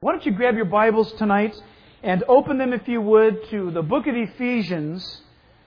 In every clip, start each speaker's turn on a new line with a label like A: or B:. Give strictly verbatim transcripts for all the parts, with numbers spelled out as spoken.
A: Why don't you grab your Bibles tonight and open them, if you would, to the book of Ephesians.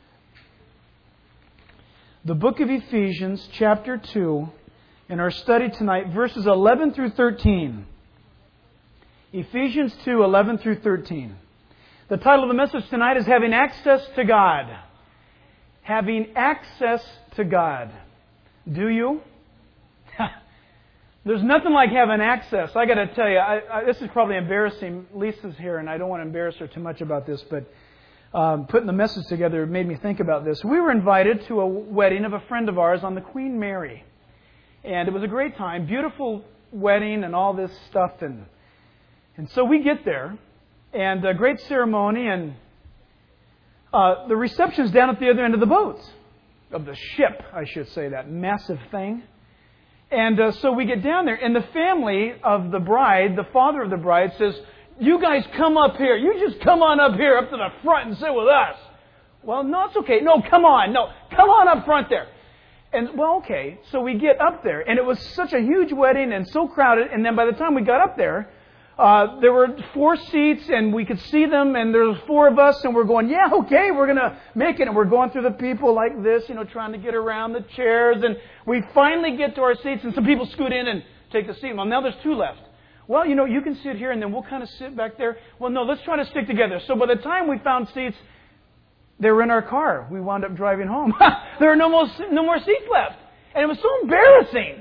A: The book of Ephesians, chapter two, in our study tonight, verses eleven through thirteen. Ephesians two, eleven through thirteen. The title of the message tonight is Having Access to God. Having access to God. Do you? There's nothing like having access. I got to tell you, I, I, this is probably embarrassing. Lisa's here, and I don't want to embarrass her too much about this, but um, putting the message together made me think about this. We were invited to a wedding of a friend of ours on the Queen Mary, and it was a great time, beautiful wedding, and all this stuff, and and so we get there, and a great ceremony, and uh, the reception's down at the other end of the boat, of the ship, I should say, that massive thing. And uh, so we get down there, and the family of the bride, the father of the bride, says, "You guys come up here. You just come on up here, up to the front and sit with us." Well, no, it's okay. No, come on. No, come on up front there. And, well, okay. So we get up there, and it was such a huge wedding and so crowded. And then by the time we got up there, uh, there were four seats, and we could see them, and there was four of us, and we're going, yeah, okay, we're going to make it. And we're going through the people like this, you know, trying to get around the chairs, and we finally get to our seats, and some people scoot in and take the seat. Well, now there's two left. Well, you know, you can sit here, and then we'll kind of sit back there. Well, no, let's try to stick together. So by the time we found seats, they were in our car. We wound up driving home. There were no more, no more seats left. And it was so embarrassing.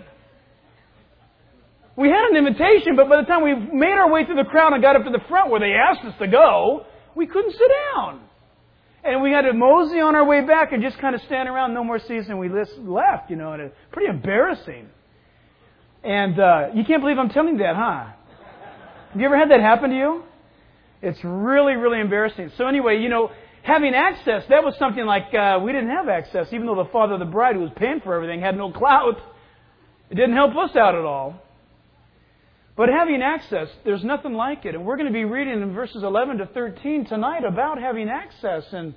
A: We had an invitation, but by the time we made our way through the crowd and got up to the front where they asked us to go, we couldn't sit down. And we had to mosey on our way back and just kind of stand around, no more seats, and we left, you know, and it's pretty embarrassing. And uh, you can't believe I'm telling you that, huh? Have you ever had that happen to you? It's really, really embarrassing. So anyway, you know, having access, that was something like uh, we didn't have access, even though the father of the bride who was paying for everything had no clout. It didn't help us out at all. But having access, there's nothing like it. And we're going to be reading in verses eleven to thirteen tonight about having access. And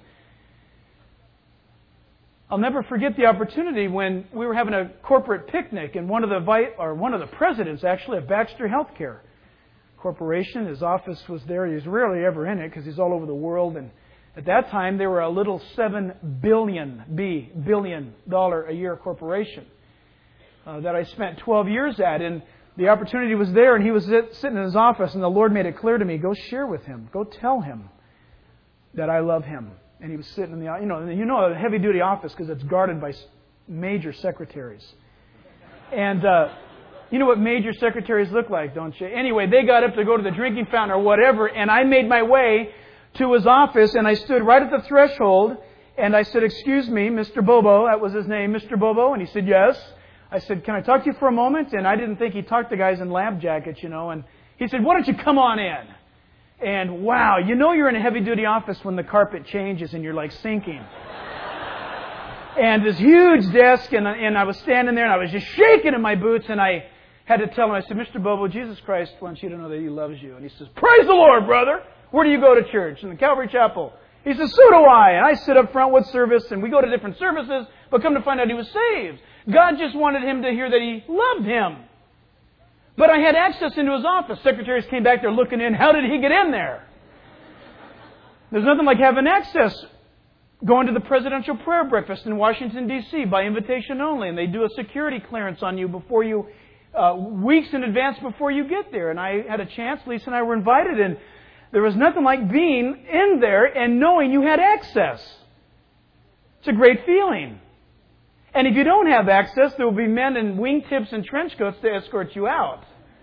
A: I'll never forget the opportunity when we were having a corporate picnic, and one of the vi- or one of the presidents actually of Baxter Healthcare Corporation, his office was there. He's rarely ever in it because he's all over the world. And at that time, they were a little seven billion B billion dollar a year corporation uh, that I spent twelve years at. And the opportunity was there, and he was sitting in his office, and the Lord made it clear to me, go share with him. Go tell him that I love him. And he was sitting in the, you know, you know a heavy-duty office because it's guarded by major secretaries. And uh, you know what major secretaries look like, don't you? Anyway, they got up to go to the drinking fountain or whatever, and I made my way to his office, and I stood right at the threshold, and I said, "Excuse me, Mister Bobo," that was his name, Mister Bobo, and he said, "Yes." I said, "Can I talk to you for a moment?" And I didn't think he talked to guys in lab jackets, you know. And he said, "Why don't you come on in?" And wow, you know you're in a heavy-duty office when the carpet changes and you're like sinking. And this huge desk, and, and I was standing there and I was just shaking in my boots, and I had to tell him, I said, "Mister Bobo, Jesus Christ wants you to know that He loves you." And he says, "Praise the Lord, brother. Where do you go to church?" "In the Calvary Chapel." He says, "So do I." And I sit up front with service, and we go to different services, but come to find out he was saved. God just wanted him to hear that He loved him. But I had access into his office. Secretaries came back there looking in. How did he get in there? There's nothing like having access. Going to the presidential prayer breakfast in Washington, D C by invitation only. And they do a security clearance on you before you, uh, weeks in advance before you get there. And I had a chance. Lisa and I were invited. And there was nothing like being in there and knowing you had access. It's a great feeling. And if you don't have access, there will be men in wingtips and trench coats to escort you out.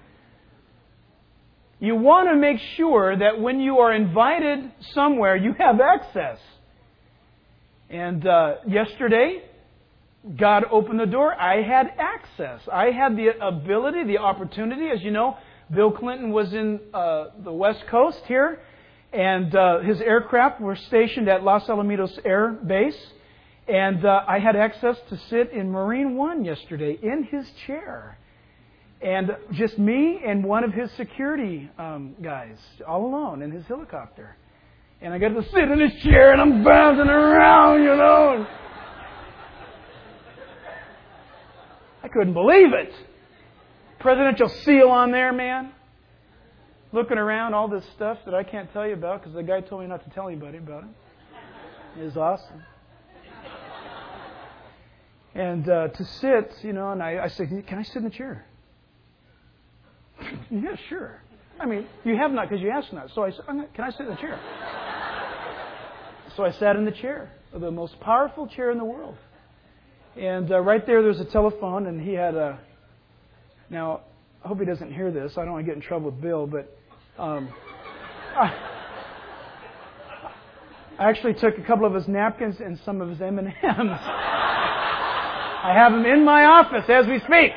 A: You want to make sure that when you are invited somewhere, you have access. And uh, yesterday, God opened the door. I had access. I had the ability, the opportunity. As you know, Bill Clinton was in uh, the West Coast here, and uh, his aircraft were stationed at Los Alamitos Air Base. And uh, I had access to sit in Marine One yesterday in his chair. And just me and one of his security um, guys, all alone in his helicopter. And I got to sit in his chair, and I'm bouncing around, you know. I couldn't believe it. Presidential seal on there, man. looking around, all this stuff that I can't tell you about because the guy told me not to tell anybody about it. It was awesome. And uh, to sit, you know, and I, I said, can I sit in the chair? Yeah, sure. I mean, you have not because you asked not. So I said, can I sit in the chair? So I sat in the chair, the most powerful chair in the world. And uh, right there, there's a telephone, and he had a... Now, I hope he doesn't hear this. I don't want to get in trouble with Bill, but um, I, I actually took a couple of his napkins and some of his M and M's. I have them in my office as we speak.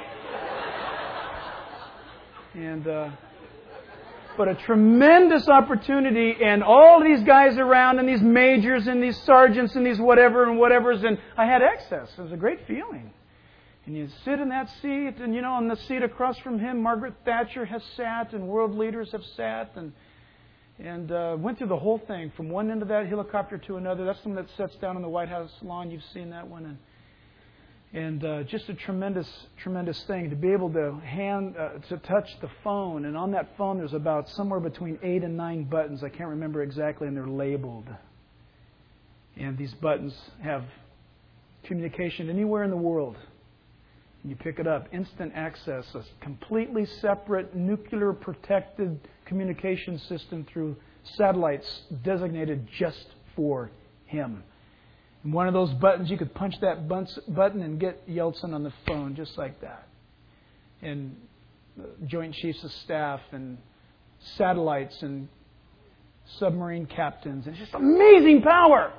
A: And uh, but a tremendous opportunity, and all these guys around, and these majors, and these sergeants, and these whatever and whatevers, and I had access. It was a great feeling. And you sit in that seat, and you know, on the seat across from him, Margaret Thatcher has sat, and world leaders have sat, and and uh, went through the whole thing from one end of that helicopter to another. That's the one that sits down on the White House lawn. You've seen that one, and and uh, just a tremendous, tremendous thing to be able to hand uh, to touch the phone. And on that phone, there's about somewhere between eight and nine buttons. I can't remember exactly, and they're labeled. And these buttons have communication anywhere in the world. You pick it up, instant access, a completely separate nuclear protected communication system through satellites designated just for him. And one of those buttons, you could punch that button and get Yeltsin on the phone just like that. And Joint Chiefs of Staff and satellites and submarine captains. It's just amazing power.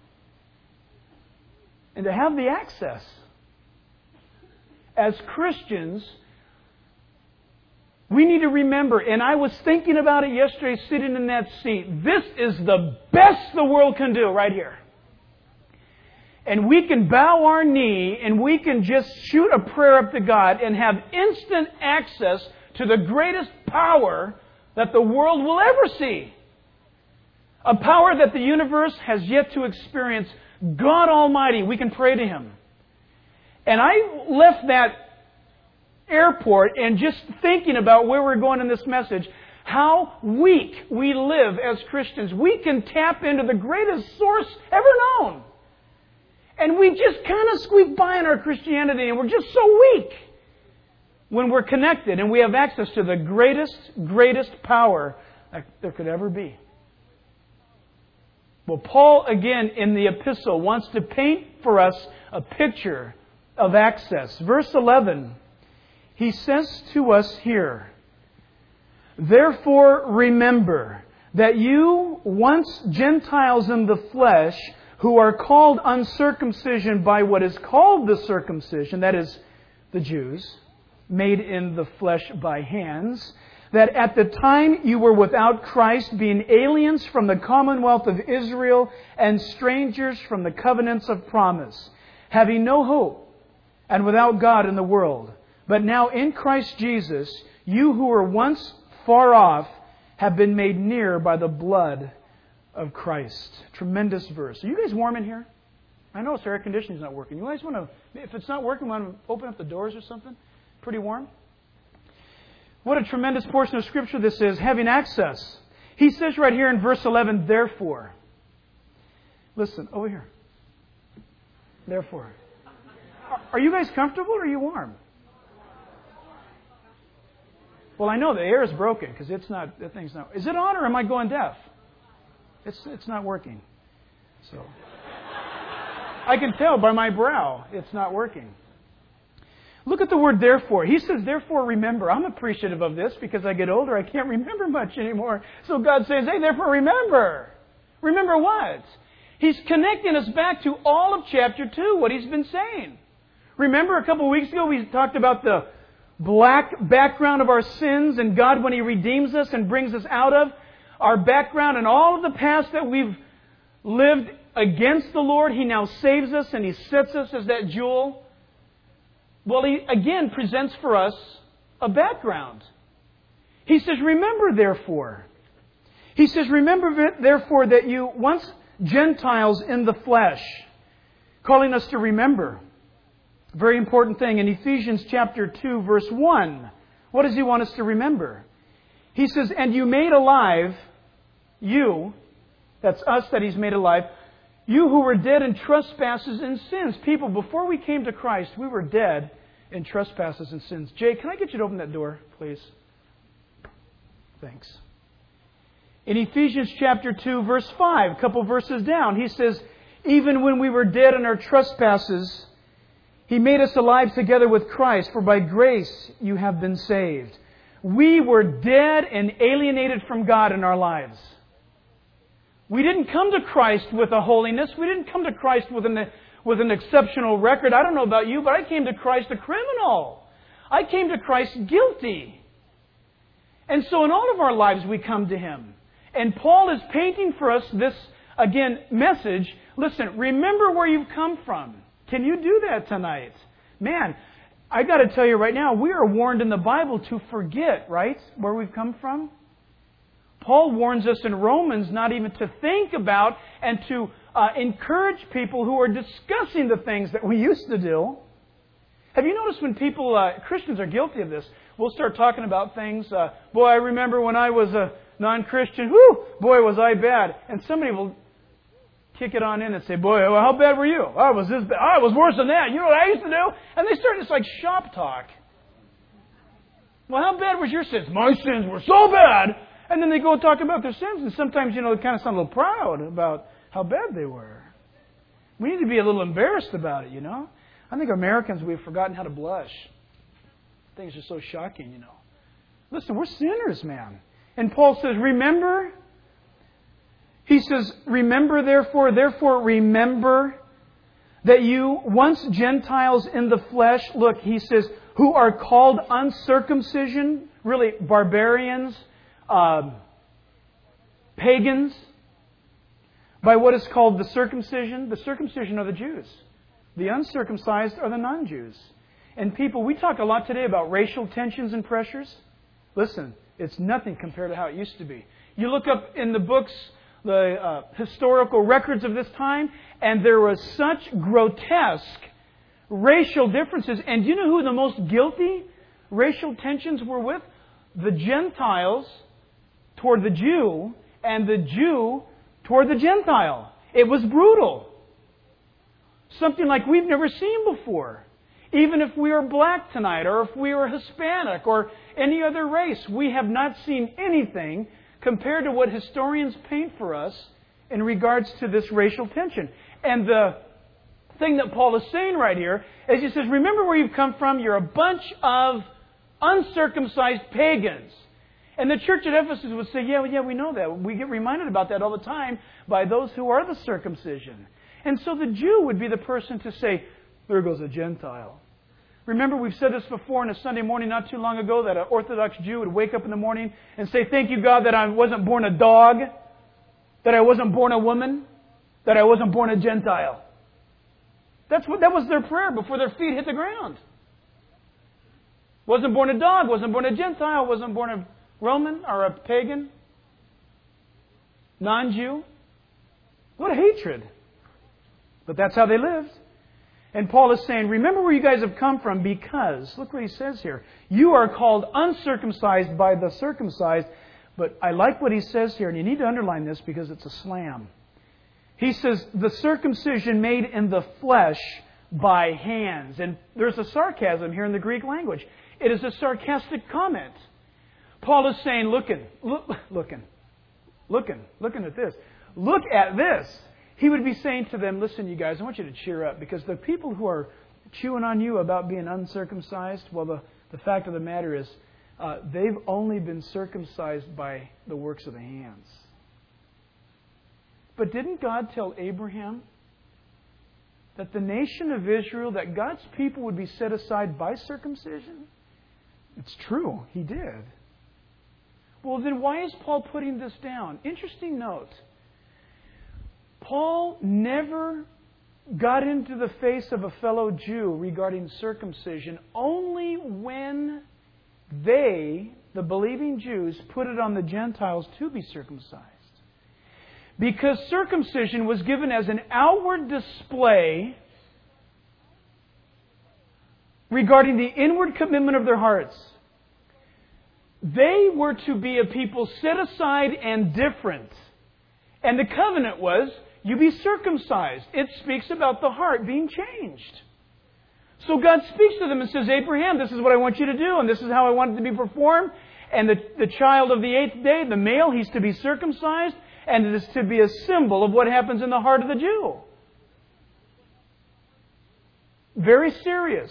A: And to have the access. As Christians, we need to remember, and I was thinking about it yesterday sitting in that seat, this is the best the world can do right here. And we can bow our knee and we can just shoot a prayer up to God and have instant access to the greatest power that the world will ever see. A power that the universe has yet to experience. God Almighty, we can pray to Him. And I left that airport and just thinking about where we're going in this message, how weak we live as Christians. We can tap into the greatest source ever known. And we just kind of squeak by in our Christianity, and we're just so weak when we're connected and we have access to the greatest, greatest power that there could ever be. Well, Paul, again, in the epistle, wants to paint for us a picture of access. Verse eleven, he says to us here, "Therefore remember that you, once Gentiles in the flesh, who are called uncircumcision by what is called the circumcision," that is, the Jews, made in the flesh by hands, "that at the time you were without Christ, being aliens from the commonwealth of Israel and strangers from the covenants of promise, having no hope and without God in the world. But now in Christ Jesus, you who were once far off have been made near by the blood of Christ." Tremendous verse. Are you guys warm in here? I know it's air conditioning's not working. You guys want to, if it's not working, want to open up the doors or something? Pretty warm? What a tremendous portion of Scripture this is, having access. He says right here in verse eleven, "Therefore." Listen, over here. Therefore. Are you guys comfortable or are you warm? Well, I know the air is broken because it's not, the thing's not. Is it on or am I going deaf? It's it's not working. So I can tell by my brow it's not working. Look at the word "therefore." He says, "Therefore remember." I'm appreciative of this because I get older, I can't remember much anymore. So God says, hey, therefore remember. Remember what? He's connecting us back to all of chapter two, what He's been saying. Remember a couple of weeks ago we talked about the black background of our sins and God when He redeems us and brings us out of our background and all of the past that we've lived against the Lord. He now saves us and He sets us as that jewel. Well, He again presents for us a background. He says, "Remember therefore." He says, "Remember therefore that you once Gentiles in the flesh," calling us to remember. Very important thing in Ephesians chapter two, verse one. What does He want us to remember? He says, and you made alive, you, that's us that He's made alive, you who were dead in trespasses and sins. People, before we came to Christ, we were dead in trespasses and sins. Jay, can I get you to open that door, please? Thanks. In Ephesians chapter two, verse five, a couple verses down, he says, even when we were dead in our trespasses, He made us alive together with Christ, for by grace you have been saved. We were dead and alienated from God in our lives. We didn't come to Christ with a holiness. We didn't come to Christ with an, with an exceptional record. I don't know about you, but I came to Christ a criminal. I came to Christ guilty. And so in all of our lives we come to Him. And Paul is painting for us this, again, message. Listen, remember where you've come from. Can you do that tonight? Man, I got to tell you right now, we are warned in the Bible to forget, right, where we've come from. Paul warns us in Romans not even to think about and to uh, encourage people who are discussing the things that we used to do. Have you noticed when people, uh, Christians are guilty of this, we'll start talking about things, uh, boy, I remember when I was a non-Christian, whoo, boy, was I bad. And somebody will kick it on in and say, boy, well, how bad were you? I was this bad. I was worse than that. You know what I used to do? And they start this like shop talk. Well, how bad was your sins? My sins were so bad. And then they go talk about their sins. And sometimes, you know, they kind of sound a little proud about how bad they were. We need to be a little embarrassed about it, you know. I think Americans, we've forgotten how to blush. Things are so shocking, you know. Listen, we're sinners, man. And Paul says, remember... He says, remember therefore, therefore remember that you, once Gentiles in the flesh, look, he says, who are called uncircumcision, really barbarians, um, pagans, by what is called the circumcision. The circumcision are the Jews. The uncircumcised are the non-Jews. And people, we talk a lot today about racial tensions and pressures. Listen, it's nothing compared to how it used to be. You look up in the books, the uh, historical records of this time, and there was such grotesque racial differences. And do you know who the most guilty racial tensions were with? The Gentiles toward the Jew, and the Jew toward the Gentile. It was brutal. Something like we've never seen before. Even if we are black tonight, or if we are Hispanic, or any other race, we have not seen anything compared to what historians paint for us in regards to this racial tension. And the thing that Paul is saying right here is he says, remember where you've come from. You're a bunch of uncircumcised pagans. And the church at Ephesus would say, yeah, well, yeah, we know that. We get reminded about that all the time by those who are the circumcision. And so the Jew would be the person to say, there goes a Gentile. Remember, we've said this before on a Sunday morning not too long ago, that an Orthodox Jew would wake up in the morning and say, thank you, God, that I wasn't born a dog, that I wasn't born a woman, that I wasn't born a Gentile. That's what, that was their prayer before their feet hit the ground. Wasn't born a dog, wasn't born a Gentile, wasn't born a Roman or a pagan, non-Jew. What a hatred. But that's how they lived. And Paul is saying, remember where you guys have come from, because, look what he says here, you are called uncircumcised by the circumcised. But I like what he says here, and you need to underline this because it's a slam. He says, the circumcision made in the flesh by hands. And there's a sarcasm here in the Greek language. It is a sarcastic comment. Paul is saying, looking, look, looking, looking, looking at this. Look at this. He would be saying to them, listen, you guys, I want you to cheer up, because the people who are chewing on you about being uncircumcised, well, the, the fact of the matter is, uh, they've only been circumcised by the works of the hands. But didn't God tell Abraham that the nation of Israel, that God's people would be set aside by circumcision? It's true. He did. Well, then why is Paul putting this down? Interesting note. Paul never got into the face of a fellow Jew regarding circumcision only when they, the believing Jews, put it on the Gentiles to be circumcised. Because circumcision was given as an outward display regarding the inward commitment of their hearts. They were to be a people set aside and different. And the covenant was, you be circumcised. It speaks about the heart being changed. So God speaks to them and says, Abraham, this is what I want you to do, and this is how I want it to be performed. And the, the child of the eighth day, the male, he's to be circumcised, and it is to be a symbol of what happens in the heart of the Jew. Very serious.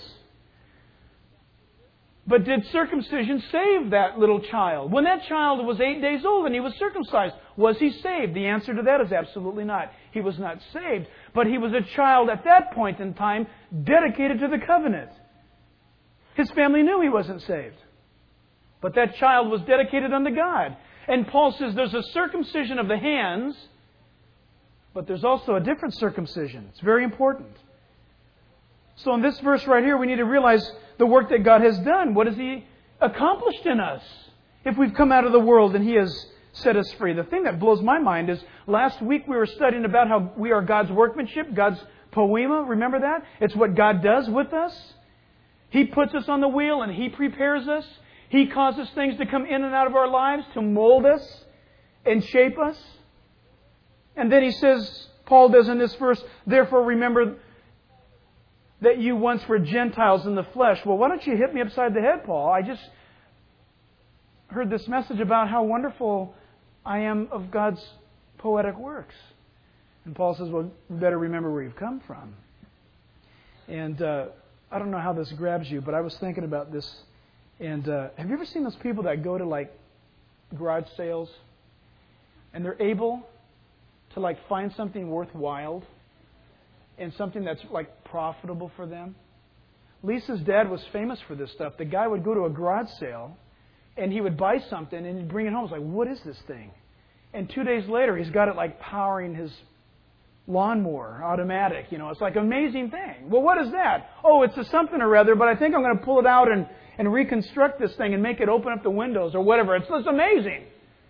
A: But did circumcision save that little child? When that child was eight days old and he was circumcised, was he saved? The answer to that is absolutely not. He was not saved. But he was a child at that point in time dedicated to the covenant. His family knew he wasn't saved. But that child was dedicated unto God. And Paul says there's a circumcision of the hands, but there's also a different circumcision. It's very important. So in this verse right here, we need to realize the work that God has done. What has He accomplished in us? If we've come out of the world and He has set us free. The thing that blows my mind is last week we were studying about how we are God's workmanship, God's poema. Remember that? It's what God does with us. He puts us on the wheel and He prepares us. He causes things to come in and out of our lives to mold us and shape us. And then he says, Paul does in this verse, therefore remember that you once were Gentiles in the flesh. Well, why don't you hit me upside the head, Paul? I just heard this message about how wonderful I am of God's poetic works. And Paul says, well, you better remember where you've come from. And uh, I don't know how this grabs you, but I was thinking about this. And uh, have you ever seen those people that go to like garage sales and they're able to like find something worthwhile and something that's like profitable for them? Lisa's dad was famous for this stuff. The guy would go to a garage sale and he would buy something and he'd bring it home. It's like, what is this thing? And two days later, he's got it like powering his lawnmower, automatic. You know, it's like an amazing thing. Well, what is that? Oh, it's a something or other, but I think I'm going to pull it out and, and reconstruct this thing and make it open up the windows or whatever. It's just amazing.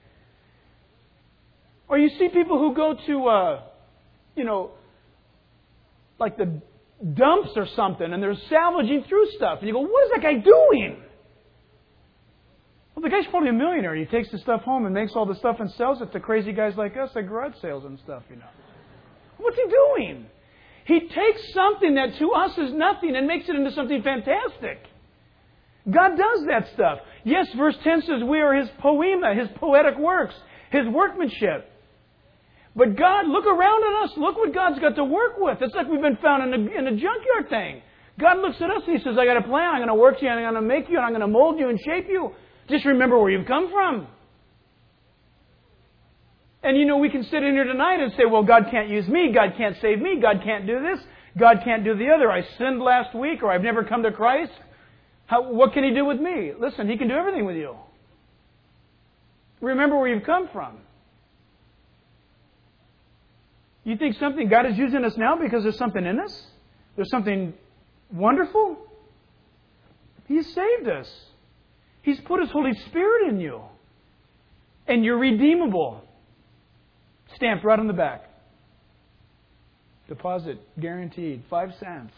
A: Or you see people who go to, uh, you know, like the dumps or something, and they're salvaging through stuff. And you go, what is that guy doing? Well, the guy's probably a millionaire. He takes the stuff home and makes all the stuff and sells it to crazy guys like us at garage sales and stuff, you know. What's he doing? He takes something that to us is nothing and makes it into something fantastic. God does that stuff. Yes, verse ten says we are His poema, His poetic works, His workmanship. But God, look around at us. Look what God's got to work with. It's like we've been found in a, in a junkyard thing. God looks at us and He says, I got a plan. I'm going to work you and I'm going to make you and I'm going to mold you and shape you. Just remember where you've come from. And you know, we can sit in here tonight and say, well, God can't use me. God can't save me. God can't do this. God can't do the other. I sinned last week or I've never come to Christ. How, what can He do with me? Listen, He can do everything with you. Remember where you've come from. You think something God is using us now because there's something in us? There's something wonderful? He's saved us. He's put His Holy Spirit in you. And you're redeemable. Stamped right on the back. Deposit guaranteed. Five cents.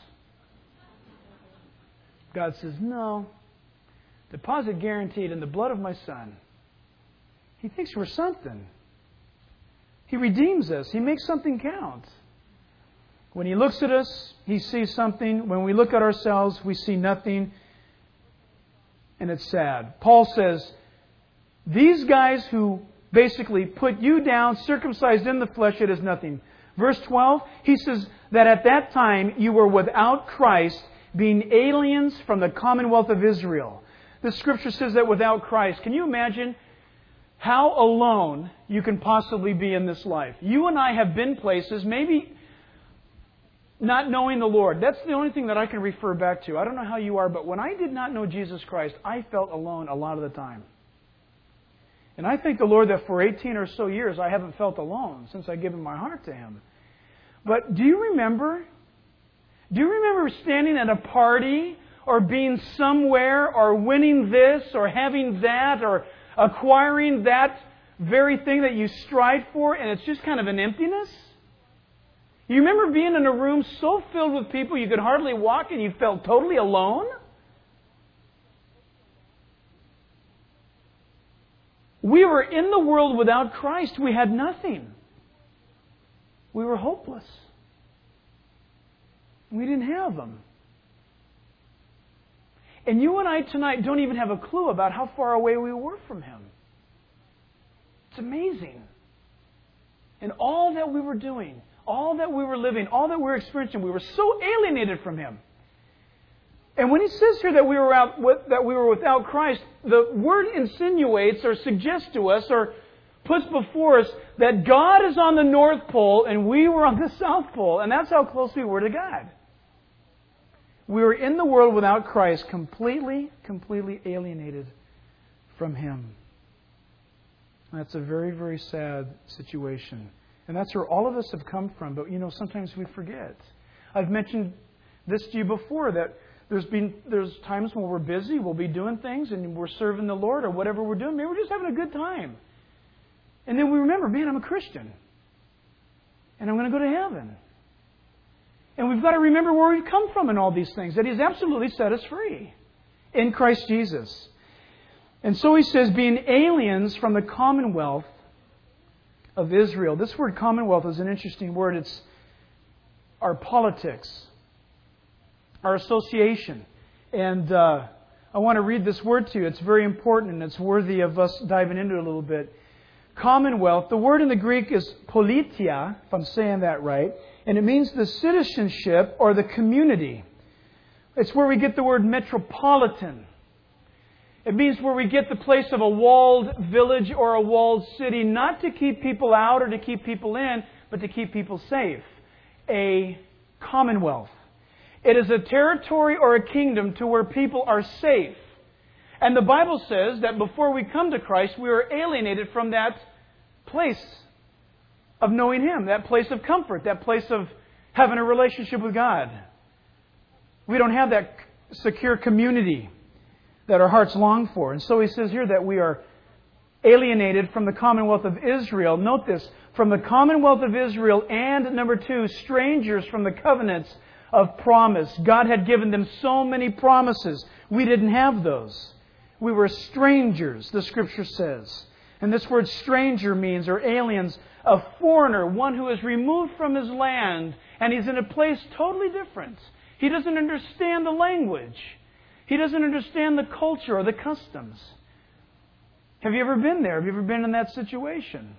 A: God says, no. Deposit guaranteed in the blood of my Son. He thinks we're something. He redeems us. He makes something count. When He looks at us, He sees something. When we look at ourselves, we see nothing. And it's sad. Paul says, these guys who basically put you down, circumcised in the flesh, it is nothing. Verse twelve, he says that at that time you were without Christ, being aliens from the commonwealth of Israel. The Scripture says that without Christ. Can you imagine how alone you can possibly be in this life? You and I have been places, maybe not knowing the Lord. That's the only thing that I can refer back to. I don't know how you are, but when I did not know Jesus Christ, I felt alone a lot of the time. And I thank the Lord that for eighteen or so years I haven't felt alone since I've given my heart to Him. But do you remember? Do you remember standing at a party or being somewhere or winning this or having that or acquiring that very thing that you strive for and it's just kind of an emptiness? You remember being in a room so filled with people you could hardly walk and you felt totally alone? We were in the world without Christ. We had nothing. We were hopeless. We didn't have Him. And you and I tonight don't even have a clue about how far away we were from Him. It's amazing. And all that we were doing, all that we were living, all that we were experiencing, we were so alienated from Him. And when He says here that we were out, that we were without Christ, the word insinuates or suggests to us or puts before us that God is on the North Pole and we were on the South Pole. And that's how close we were to God. We were in the world without Christ, completely, completely alienated from Him. That's a very, very sad situation. And that's where all of us have come from. But, you know, sometimes we forget. I've mentioned this to you before, that there's been there's times when we're busy, we'll be doing things, and we're serving the Lord or whatever we're doing. Maybe we're just having a good time. And then we remember, man, I'm a Christian. And I'm going to go to heaven. And we've got to remember where we've come from in all these things, that He's absolutely set us free in Christ Jesus. And so He says, being aliens from the commonwealth of Israel. This word commonwealth is an interesting word. It's our politics, our association. And uh, I want to read this word to you. It's very important and it's worthy of us diving into it a little bit. Commonwealth, the word in the Greek is politia, if I'm saying that right, and it means the citizenship or the community. It's where we get the word metropolitan. It means where we get the place of a walled village or a walled city, not to keep people out or to keep people in, but to keep people safe. A commonwealth. It is a territory or a kingdom to where people are safe. And the Bible says that before we come to Christ, we are alienated from that place of knowing Him, that place of comfort, that place of having a relationship with God. We don't have that secure community that our hearts long for. And so He says here that we are alienated from the commonwealth of Israel. Note this, from the commonwealth of Israel, and number two, strangers from the covenants of promise. God had given them so many promises. We didn't have those. We were strangers, the Scripture says. And this word stranger means, or aliens, a foreigner, one who is removed from his land, and he's in a place totally different. He doesn't understand the language. He doesn't understand the culture or the customs. Have you ever been there? Have you ever been in that situation?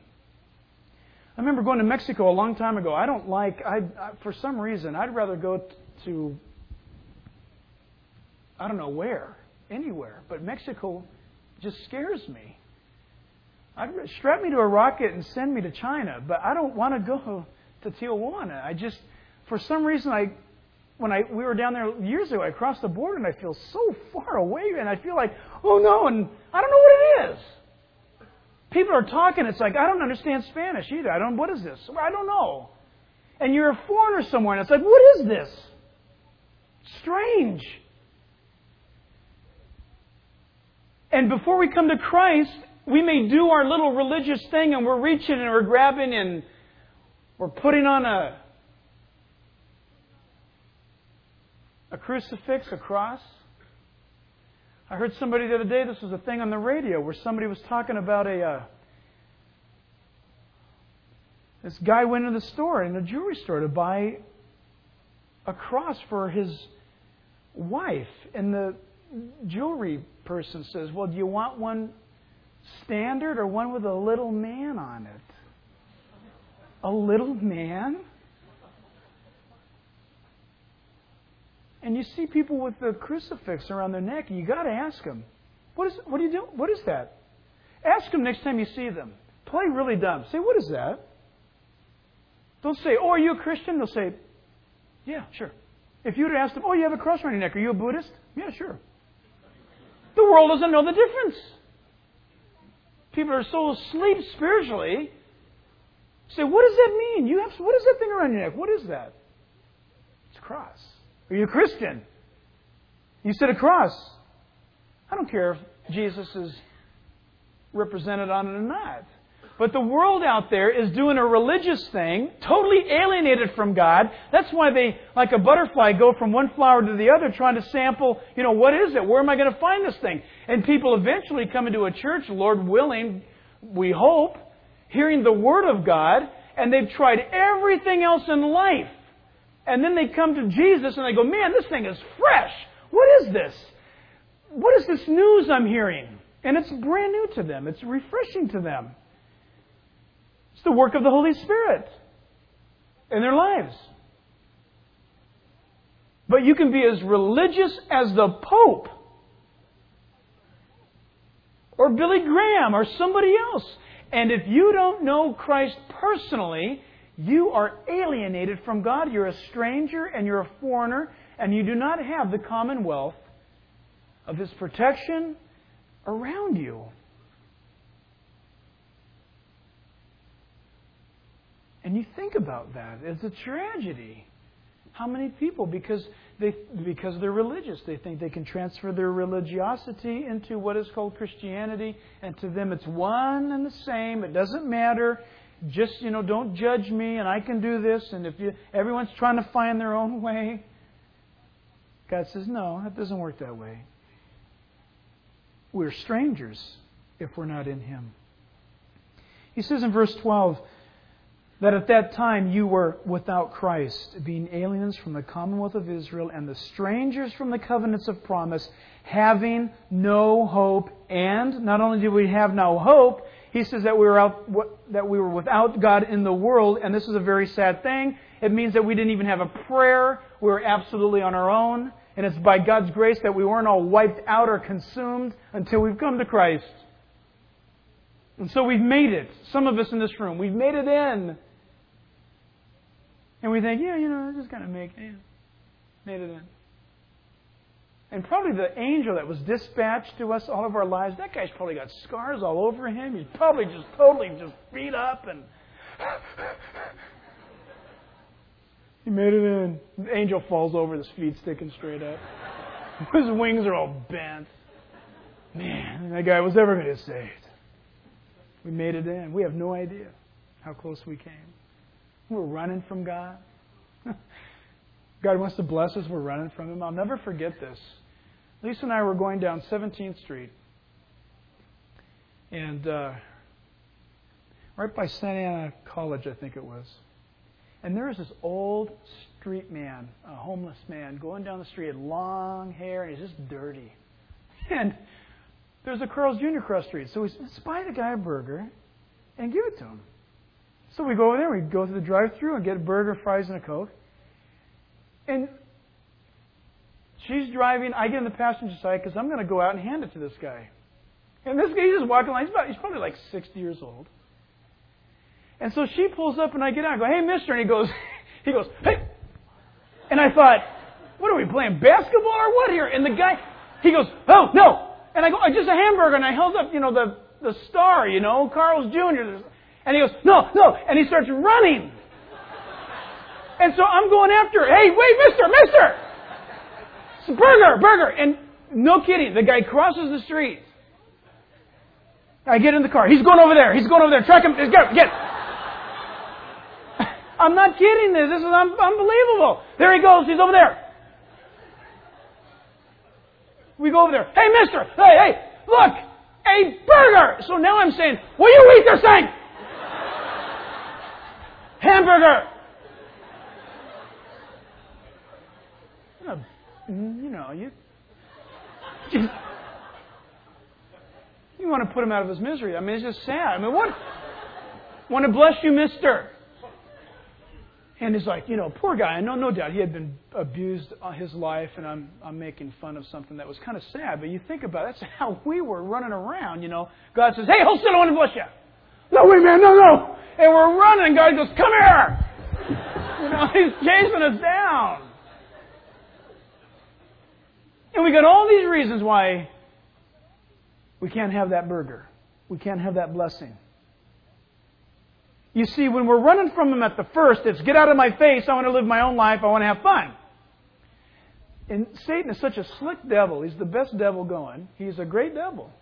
A: I remember going to Mexico a long time ago. I don't like, I, I for some reason, I'd rather go to, I don't know where, anywhere. But Mexico just scares me. I'd strap me to a rocket and send me to China, but I don't want to go to Tijuana. I just, for some reason, I, when I we were down there years ago, I crossed the border and I feel so far away, and I feel like, oh no, and I don't know what it is. People are talking. It's like, I don't understand Spanish either. I don't. What is this? I don't know. And you're a foreigner somewhere, and it's like, what is this? Strange. And before we come to Christ, we may do our little religious thing, and we're reaching and we're grabbing and we're putting on a a crucifix, a cross. I heard somebody the other day, this was a thing on the radio, where somebody was talking about a... Uh, this guy went into the store, in a jewelry store, to buy a cross for his wife. And the jewelry person says, well, do you want one standard or one with a little man on it? A little man? And you see people with the crucifix around their neck, and you got to ask them, what is? What do you do? What is that? Ask them next time you see them. Play really dumb. Say, what is that? Don't say, oh, are you a Christian? They'll say, yeah, sure. If you would ask them, oh, you have a cross around your neck. Are you a Buddhist? Yeah, sure. The world doesn't know the difference. People are so asleep spiritually. Say, what does that mean? You have what is that thing around your neck? What is that? It's a cross. Are you a Christian? You said a cross. I don't care if Jesus is represented on it or not. But the world out there is doing a religious thing, totally alienated from God. That's why they, like a butterfly, go from one flower to the other trying to sample, you know, what is it? Where am I going to find this thing? And people eventually come into a church, Lord willing, we hope, hearing the Word of God, and they've tried everything else in life. And then they come to Jesus and they go, man, this thing is fresh. What is this? What is this news I'm hearing? And it's brand new to them. It's refreshing to them. It's the work of the Holy Spirit in their lives. But you can be as religious as the Pope or Billy Graham or somebody else. And if you don't know Christ personally, you are alienated from God. You're a stranger and you're a foreigner, and you do not have the commonwealth of His protection around you. And you think about that. It's a tragedy. How many people, because they because they're religious, they think they can transfer their religiosity into what is called Christianity, and to them it's one and the same. It doesn't matter. Just, you know, don't judge me, and I can do this. And if you, everyone's trying to find their own way, God says, no, that doesn't work that way. We're strangers if we're not in Him. He says in verse twelve that at that time you were without Christ, being aliens from the commonwealth of Israel and the strangers from the covenants of promise, having no hope. And not only did we have no hope, he says that we were out, that we were without God in the world, and this is a very sad thing. It means that we didn't even have a prayer. We were absolutely on our own. And it's by God's grace that we weren't all wiped out or consumed until we've come to Christ. And so we've made it. Some of us in this room, we've made it in. And we think, yeah, you know, just kind of make it. Yeah, made it in. And probably the angel that was dispatched to us all of our lives, that guy's probably got scars all over him. He's probably just totally just beat up and he made it in. The angel falls over, his feet sticking straight up. His wings are all bent. Man, that guy was ever going to get saved. We made it in. We have no idea how close we came. We're running from God. God wants to bless us. We're running from Him. I'll never forget this. Lisa and I were going down seventeenth Street. And uh, right by Santa Ana College, I think it was. And there was this old street man, a homeless man, going down the street, had long hair, and he's just dirty. And there's a Carl's Junior across the street. So we let's buy the guy a burger and give it to him. So we go over there, we go through the drive-thru and get a burger, fries, and a Coke. And she's driving, I get in the passenger side because I'm going to go out and hand it to this guy. And this guy, he's just walking along, he's, about, he's probably like sixty years old. And so she pulls up and I get out and I go, hey, mister. And he goes, he goes, hey. And I thought, what are we playing, basketball or what here? And the guy, he goes, oh, no. And I go, just a hamburger. And I held up, you know, the, the star, you know, Carl's Junior And he goes, no, no. And he starts running. And so I'm going after, hey, wait, mister, mister. It's burger, burger. And no kidding, the guy crosses the street. I get in the car. He's going over there. He's going over there. Track him. Get, get. I'm not kidding this. This is un- unbelievable. There he goes. He's over there. We go over there. Hey, mister. Hey, hey, look. A burger. So now I'm saying, will you eat this thing? Hamburger. You know, you just, you want to put him out of his misery. I mean, it's just sad. I mean, what? Want to bless you, mister. And he's like, you know, poor guy. I know, no doubt, he had been abused all his life, and I'm I'm making fun of something that was kind of sad. But you think about it, that's how we were running around. You know, God says, hey, hold still, I want to bless you. No, wait, man, no, no. And we're running, and God goes, come here. You know, He's chasing us down. And we got all these reasons why we can't have that burger. We can't have that blessing. You see, when we're running from Him at the first, it's get out of my face, I want to live my own life, I want to have fun. And Satan is such a slick devil. He's the best devil going. He's a great devil.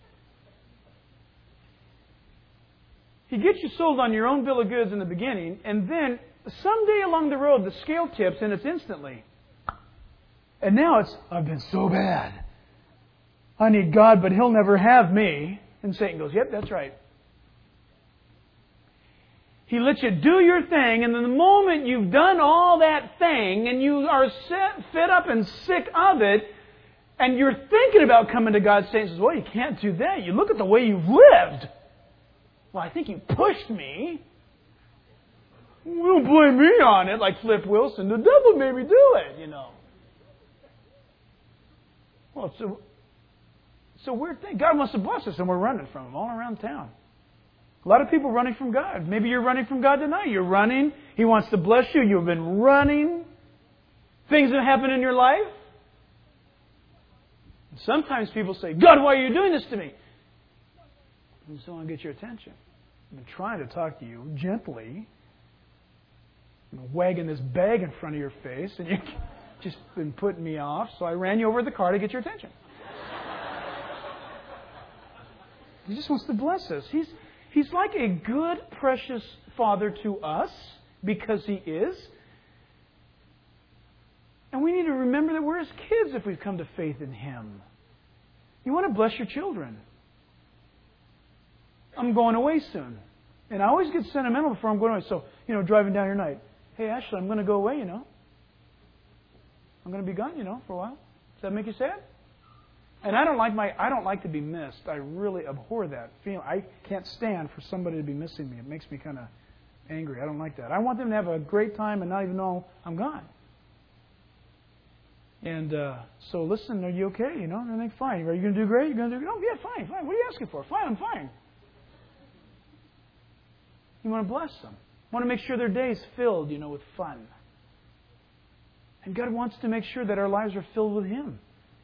A: He gets you sold on your own bill of goods in the beginning, and then someday along the road the scale tips and it's instantly. And now it's, I've been so bad. I need God, but He'll never have me. And Satan goes, yep, that's right. He lets you do your thing, and then the moment you've done all that thing and you are set, fed up and sick of it, and you're thinking about coming to God, Satan says, well, you can't do that. You look at the way you've lived. Well, I think you pushed me. Don't blame me on it, like Flip Wilson. The devil made me do it, you know. Well, so, so weird thing. God wants to bless us, and we're running from Him all around town. A lot of people running from God. Maybe you're running from God tonight. You're running. He wants to bless you. You've been running. Things have happened in your life. Sometimes people say, God, why are you doing this to me? I just want to get your attention. I've been trying to talk to you gently. I'm wagging this bag in front of your face, and you've just been putting me off. So I ran you over the car to get your attention. He just wants to bless us. He's He's like a good, precious Father to us because He is. And we need to remember that we're His kids if we've come to faith in Him. You want to bless your children. I'm going away soon. And I always get sentimental before I'm going away. So, you know, driving down your night. Hey, Ashley, I'm going to go away, you know. I'm going to be gone, you know, for a while. Does that make you sad? And I don't like my I don't like to be missed. I really abhor that feeling. I can't stand for somebody to be missing me. It makes me kind of angry. I don't like that. I want them to have a great time and not even know I'm gone. And uh, so, listen, are you okay? You know, everything fine. Are you going to do great? You're going to do? Oh, yeah, fine, fine. What are you asking for? Fine, I'm fine. You want to bless them. You want to make sure their day is filled, you know, with fun. And God wants to make sure that our lives are filled with Him.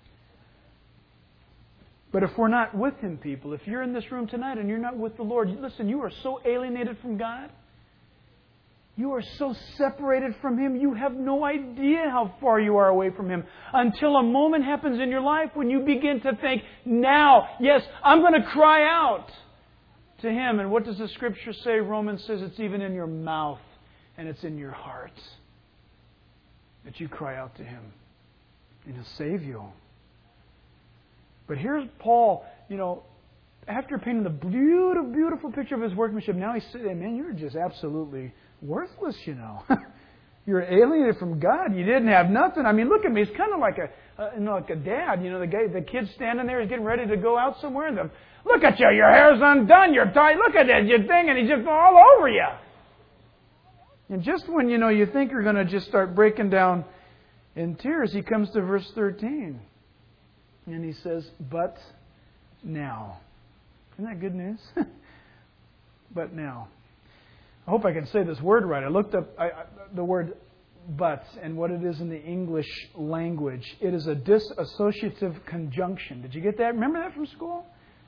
A: But if we're not with Him, people, if you're in this room tonight and you're not with the Lord, listen, you are so alienated from God. You are so separated from Him, you have no idea how far you are away from Him until a moment happens in your life when you begin to think, now, yes, I'm going to cry out to Him. And what does the Scripture say? Romans says it's even in your mouth and it's in your heart that you cry out to Him. And He'll save you. But here's Paul, you know, after painting the beautiful, beautiful picture of his workmanship, now he's saying, man, you're just absolutely worthless, you know. You're alienated from God. You didn't have nothing. I mean, look at me. It's kind of like a, uh, you know, like a dad. You know, the guy, the kid's standing there, he's getting ready to go out somewhere, and the, look at you. Your hair's undone. You're tight. Look at that, your thing, and he's just all over you. And just when you know you think you're going to just start breaking down in tears, he comes to verse thirteen. And he says, but now. Isn't that good news? But now. I hope I can say this word right. I looked up I, I, the word but and what it is in the English language. It is a disassociative conjunction. Did you get that? Remember that from school?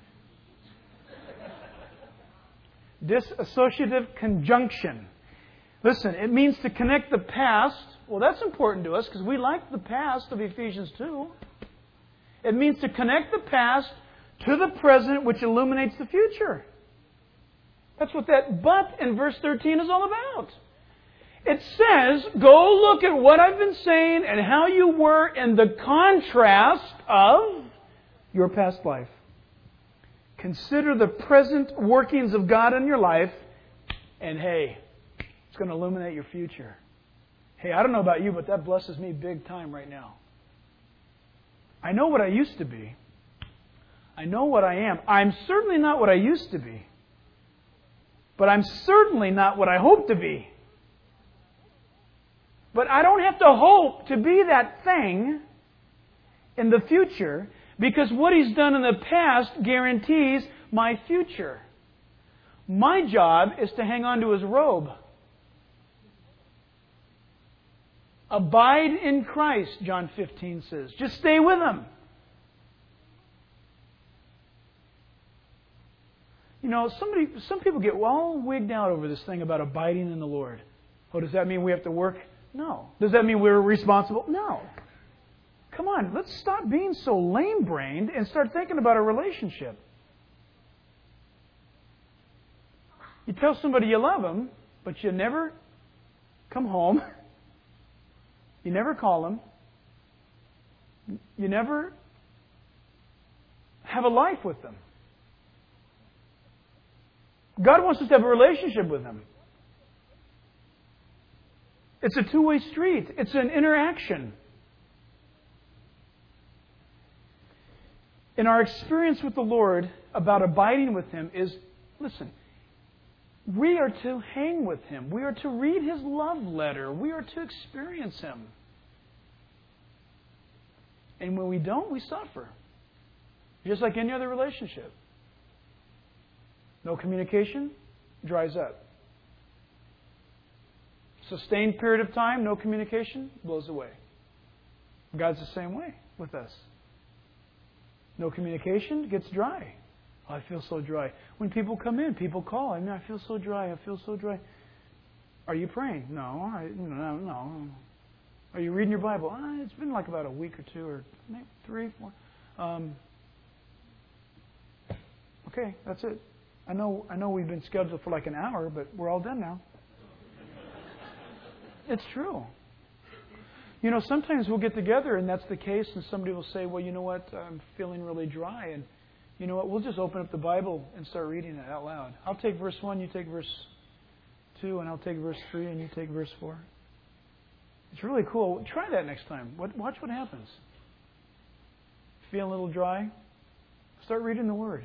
A: Disassociative conjunction. Listen, it means to connect the past. Well, that's important to us because we like the past of Ephesians two. It means to connect the past to the present, which illuminates the future. That's what that but in verse thirteen is all about. It says, go look at what I've been saying and how you were in the contrast of your past life. Consider the present workings of God in your life, and hey, it's going to illuminate your future. Hey, I don't know about you, but that blesses me big time right now. I know what I used to be. I know what I am. I'm certainly not what I used to be. But I'm certainly not what I hope to be. But I don't have to hope to be that thing in the future because what He's done in the past guarantees my future. My job is to hang on to His robe. Abide in Christ, John fifteen says. Just stay with Him. You know, somebody, some people get all wigged out over this thing about abiding in the Lord. Oh, does that mean we have to work? No. Does that mean we're responsible? No. Come on, let's stop being so lame-brained and start thinking about a relationship. You tell somebody you love them, but you never come home. You never call them. You never have a life with them. God wants us to have a relationship with Him. It's a two-way street. It's an interaction. And our experience with the Lord about abiding with Him is, listen, we are to hang with Him. We are to read His love letter. We are to experience Him. And when we don't, we suffer. Just like any other relationship. No communication, dries up. Sustained period of time, no communication, blows away. God's the same way with us. No communication, gets dry. Oh, I feel so dry. When people come in, people call. I mean, I feel so dry. I feel so dry. Are you praying? No. I, no, no. Are you reading your Bible? Ah, it's been like about a week or two, or maybe three, four. Um, okay, that's it. I know. I know we've been scheduled for like an hour, but we're all done now. It's true. You know, sometimes we'll get together and that's the case, and somebody will say, "Well, you know what? I'm feeling really dry," and you know what? We'll just open up the Bible and start reading it out loud. I'll take verse one, you take verse two, and I'll take verse three, and you take verse four. It's really cool. Try that next time. Watch what happens. Feel a little dry? Start reading the Word.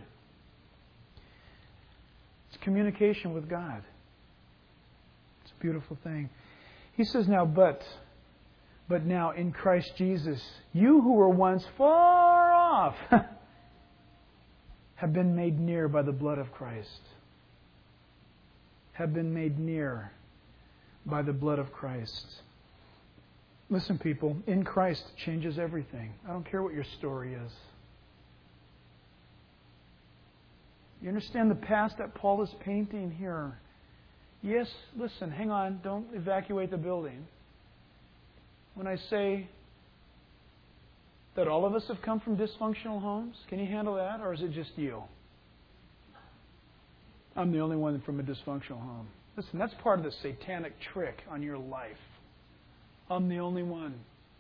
A: It's communication with God. It's a beautiful thing. He says now, but, but now in Christ Jesus, you who were once far off have been made near by the blood of Christ. Have been made near by the blood of Christ. Listen, people, in Christ changes everything. I don't care what your story is. You understand the past that Paul is painting here? Yes, listen, hang on, don't evacuate the building. When I say that all of us have come from dysfunctional homes, can you handle that, or is it just you? I'm the only one from a dysfunctional home. Listen, that's part of the satanic trick on your life. I'm the only one.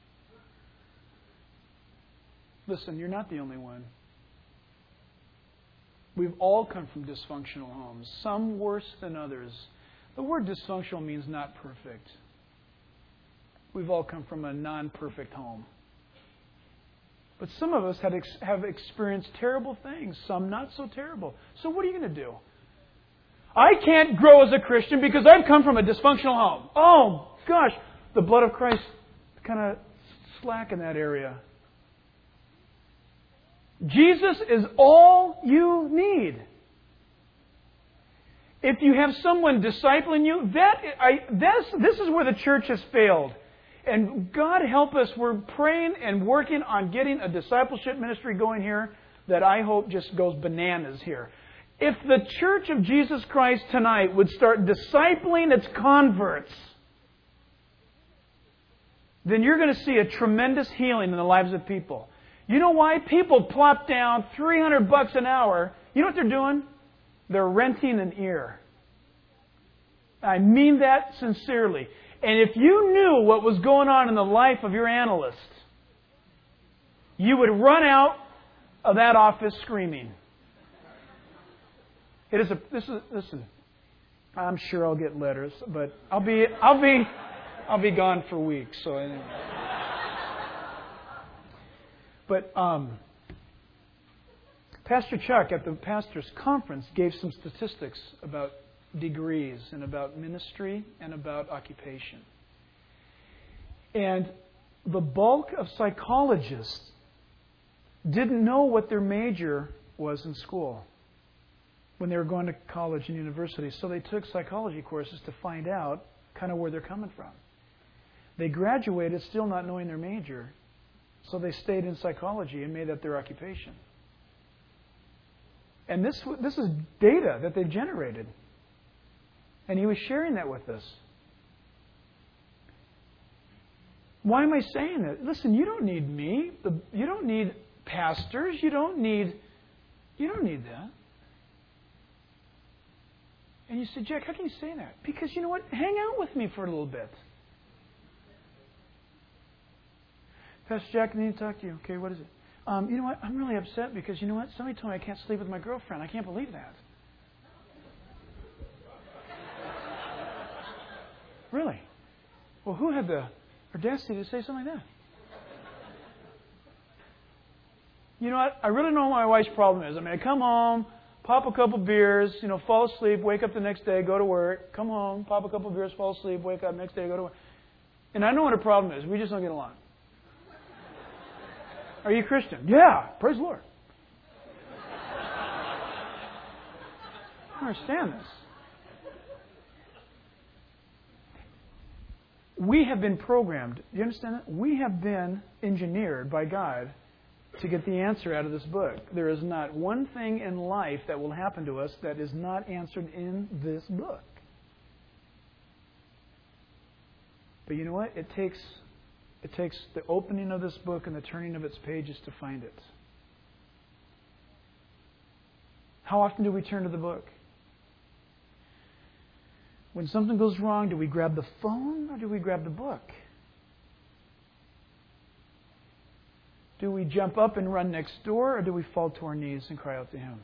A: Listen, you're not the only one. We've all come from dysfunctional homes, some worse than others. The word dysfunctional means not perfect. We've all come from a non-perfect home. But some of us had ex- have experienced terrible things, some not so terrible. So what are you going to do? I can't grow as a Christian because I've come from a dysfunctional home. Oh, gosh, the blood of Christ kind of slack in that area. Jesus is all you need. If you have someone discipling you, that I, that's, this is where the church has failed. And God help us, we're praying and working on getting a discipleship ministry going here that I hope just goes bananas here. If the Church of Jesus Christ tonight would start discipling its converts, then you're going to see a tremendous healing in the lives of people. You know why? People plop down three hundred bucks an hour. You know what they're doing? They're renting an ear. I mean that sincerely. And if you knew what was going on in the life of your analyst, you would run out of that office screaming. It is a this is listen. I'm sure I'll get letters, but I'll be I'll be I'll be gone for weeks. So anyway. But um, Pastor Chuck at the pastors' conference gave some statistics about degrees and about ministry and about occupation. And the bulk of psychologists didn't know what their major was in school when they were going to college and university. So they took psychology courses to find out kind of where they're coming from. They graduated still not knowing their major. So they stayed in psychology and made that their occupation. And this this is data that they've generated. And he was sharing that with us. Why am I saying that? Listen, you don't need me. You don't need pastors. You don't need you don't need that. And you say, Jack, how can you say that? Because you know what? Hang out with me for a little bit. Pastor Jack, I need to talk to you. Okay, what is it? Um, you know what? I'm really upset because, you know what? Somebody told me I can't sleep with my girlfriend. I can't believe that. Really? Well, who had the audacity to say something like that? You know what? I really know what my wife's problem is. I mean, I come home, pop a couple beers, you know, fall asleep, wake up the next day, go to work, come home, pop a couple beers, fall asleep, wake up next day, go to work. And I know what her problem is. We just don't get along. Are you Christian? Yeah. Praise the Lord. I don't understand this. We have been programmed. Do you understand that? We have been engineered by God to get the answer out of this book. There is not one thing in life that will happen to us that is not answered in this book. But you know what? It takes it takes the opening of this book and the turning of its pages to find it. How often do we turn to the book? When something goes wrong, do we grab the phone or do we grab the book? Do we jump up and run next door, or do we fall to our knees and cry out to Him?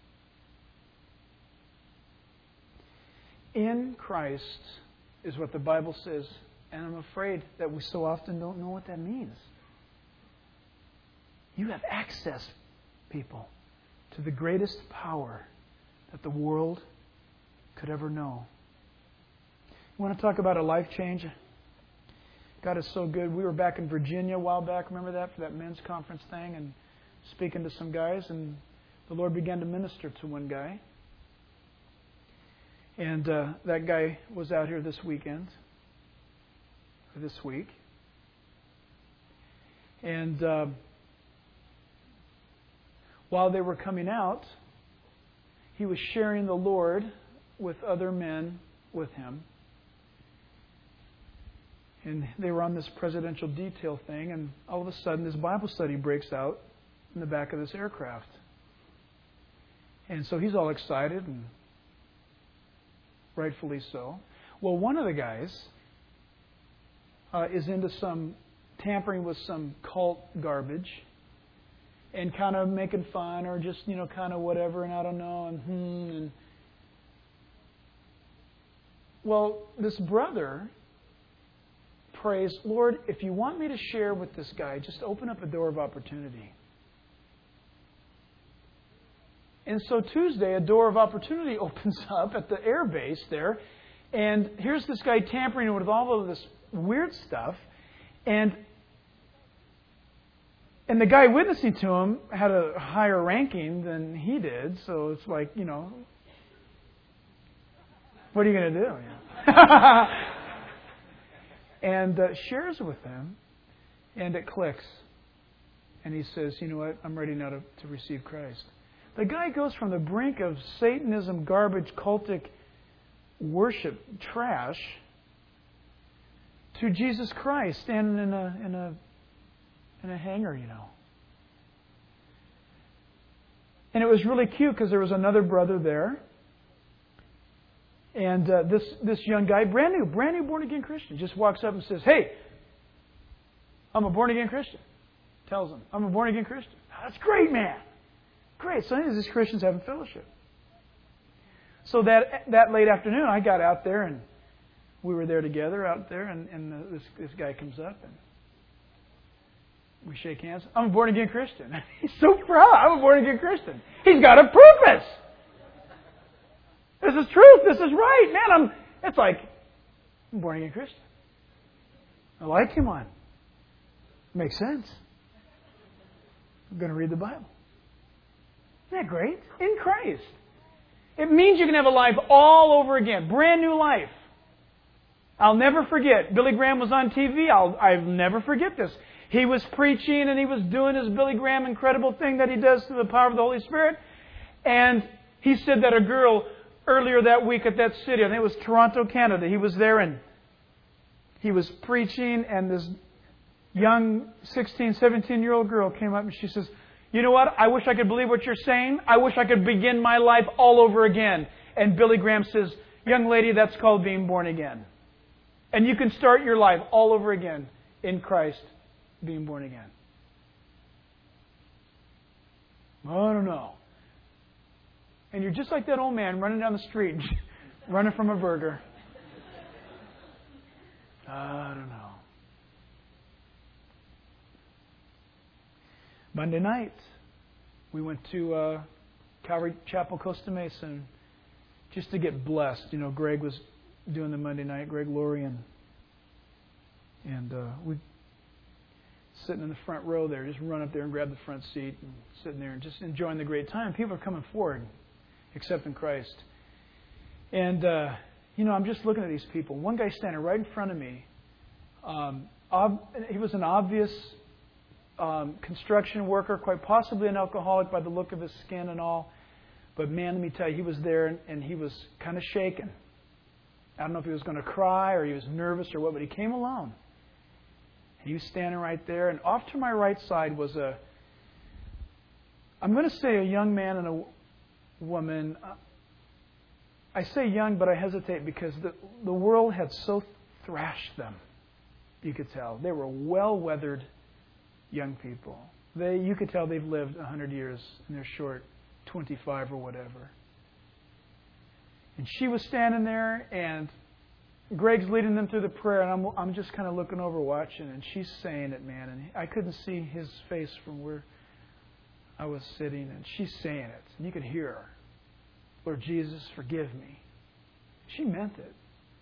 A: In Christ is what the Bible says, and I'm afraid that we so often don't know what that means. You have access, people, to the greatest power that the world could ever know. You want to talk about a life change? God is so good. We were back in Virginia a while back, remember that, for that men's conference thing, and speaking to some guys, and the Lord began to minister to one guy. And uh, that guy was out here this weekend, or this week. And uh, while they were coming out, he was sharing the Lord with other men with him. And they were on this presidential detail thing, and all of a sudden this Bible study breaks out in the back of this aircraft. And so he's all excited, and rightfully so. Well, one of the guys uh, is into some tampering with some cult garbage and kind of making fun or just, you know, kind of whatever, and I don't know, and hmm. And well, this brother prays, Lord, if you want me to share with this guy, just open up a door of opportunity. And so Tuesday, a door of opportunity opens up at the air base there. And here's this guy tampering with all of this weird stuff. And and the guy witnessing to him had a higher ranking than he did. So it's like, you know, what are you going to do? Yeah. And uh, shares with them, and it clicks. And he says, you know what, I'm ready now to, to receive Christ. The guy goes from the brink of Satanism, garbage, cultic worship, trash, to Jesus Christ standing in a in a in a hangar, you know. And it was really cute because there was another brother there. And uh, this this young guy, brand new, brand new born-again Christian, just walks up and says, hey, I'm a born-again Christian. Tells him, I'm a born-again Christian. Oh, that's great, man. Great. So these Christians having fellowship. So that that late afternoon, I got out there, and we were there together out there, and, and uh, this, this guy comes up, and we shake hands. I'm a born-again Christian. He's so proud. I'm a born-again Christian. He's got a purpose. This is truth. This is right. Man, I'm, it's like, I'm a born-again Christian. I like him on. Makes sense. I'm going to read the Bible. Isn't that great? In Christ. It means you can have a life all over again. Brand new life. I'll never forget. Billy Graham was on T V. I'll, I'll never forget this. He was preaching and he was doing his Billy Graham incredible thing that he does through the power of the Holy Spirit. And he said that a girl earlier that week at that city, I think it was Toronto, Canada, he was there and he was preaching, and this young sixteen, seventeen-year-old girl came up and she says, you know what? I wish I could believe what you're saying. I wish I could begin my life all over again. And Billy Graham says, young lady, that's called being born again. And you can start your life all over again in Christ, being born again. I don't know. And you're just like that old man running down the street, running from a burger. I I don't know. Monday night, we went to uh, Calvary Chapel, Costa Mesa, just to get blessed. You know, Greg was doing the Monday night, Greg Laurie, and, and uh, we sitting in the front row there, just run up there and grab the front seat and sitting there and just enjoying the great time. People are coming forward, accepting Christ. And, uh, you know, I'm just looking at these people. One guy standing right in front of me, um, ob- he was an obvious um, construction worker, quite possibly an alcoholic by the look of his skin and all. But man, let me tell you, he was there and, and he was kind of shaken. I don't know if he was going to cry or he was nervous or what, but he came alone. He was standing right there, and off to my right side was a, I'm going to say a young man and a woman. I say young, but I hesitate because the, the world had so thrashed them, you could tell. They were well-weathered young people. They, you could tell they've lived one hundred years, and they're short twenty-five or whatever. And she was standing there, and Greg's leading them through the prayer, and I'm I'm just kind of looking over, watching, and she's saying it, man. And I couldn't see his face from where I was sitting, and she's saying it, and you could hear her. Lord Jesus, forgive me. She meant it.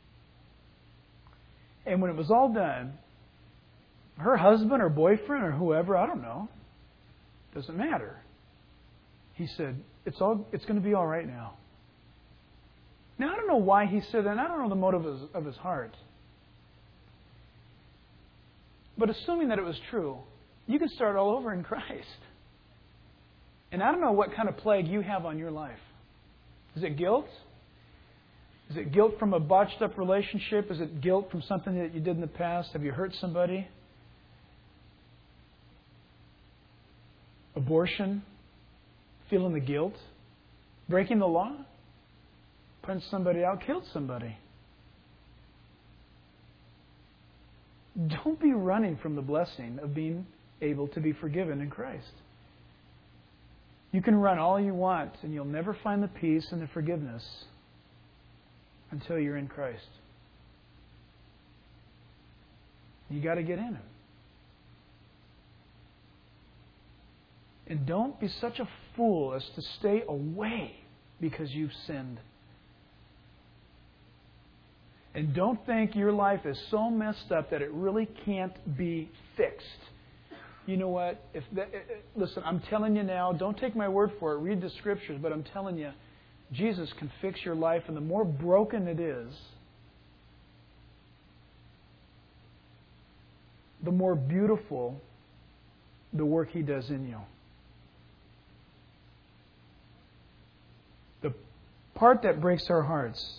A: And when it was all done, her husband or boyfriend or whoever, I don't know, doesn't matter. He said, "It's all. It's going to be all right now." Now, I don't know why he said that, and I don't know the motive of his, of his heart. But assuming that it was true, you can start all over in Christ. And I don't know what kind of plague you have on your life. Is it guilt? Is it guilt from a botched up relationship? Is it guilt from something that you did in the past? Have you hurt somebody? Abortion? Feeling the guilt? Breaking the law? Punched somebody out, killed somebody. Don't be running from the blessing of being able to be forgiven in Christ. You can run all you want, and you'll never find the peace and the forgiveness until you're in Christ. You got to get in Him. And don't be such a fool as to stay away because you've sinned. And don't think your life is so messed up that it really can't be fixed. You know what? If that, listen, I'm telling you now, don't take my word for it. Read the Scriptures, but I'm telling you, Jesus can fix your life, and the more broken it is, the more beautiful the work He does in you. The part that breaks our hearts